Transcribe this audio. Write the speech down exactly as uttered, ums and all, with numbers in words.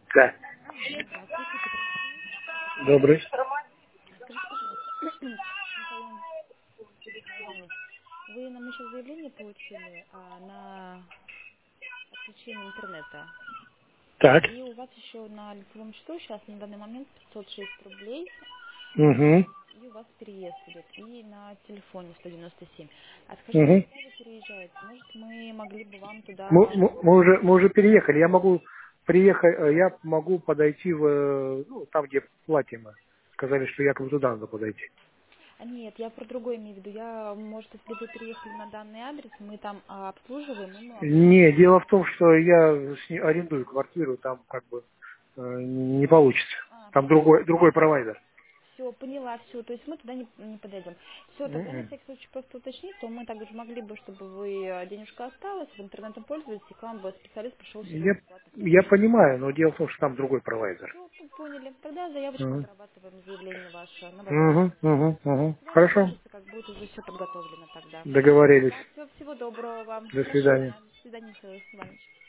Да. Здравствуйте, Петр Николаевич. Это Добрый. компания. Скажите, пожалуйста, Михаил Николаевич, вы нам еще заявление получили а, на отключение интернета. Так. И у вас еще на лицевом счету сейчас на данный момент пятьсот шесть рублей, Угу. и у вас переезд идет, и на телефоне сто девяносто семь. А скажите, Угу. когда вы переезжаете? Может, мы могли бы вам Мы, туда... мы- мы уже, мы уже переехали. Я могу приехать, э, я могу подойти в, э, ну, там, где платим. мы. Сказали, что якобы туда надо подойти. А нет, я про другое имею в виду. Я, может, если вы переехали на данный адрес, мы там а, обслуживаем, и мы вам туда... Не, дело в том, что я сни- арендую квартиру, там как бы э, не получится. А, Там все, другой, другой провайдер. все, поняла, все. То есть мы туда не, не подойдем. Все, тогда на Мгм. всякий случай просто уточнить, то мы также могли бы, чтобы вы э, денежка осталась, в интернетом пользовались, и к вам бы специалист пришел все Я, бесплатно все я починить. понимаю, но дело в том, что там другой провайдер. Все, поняли. Тогда заявочку Угу. обрабатываем, заявление ваше на Угу, возвращение. угу, угу. Свяжем, Хорошо. свяжется, как будет уже все подготовлено тогда. Договорились. Да, все, всего доброго вам. До Хорошего свидания. дня. До свидания, Михаил Иванович.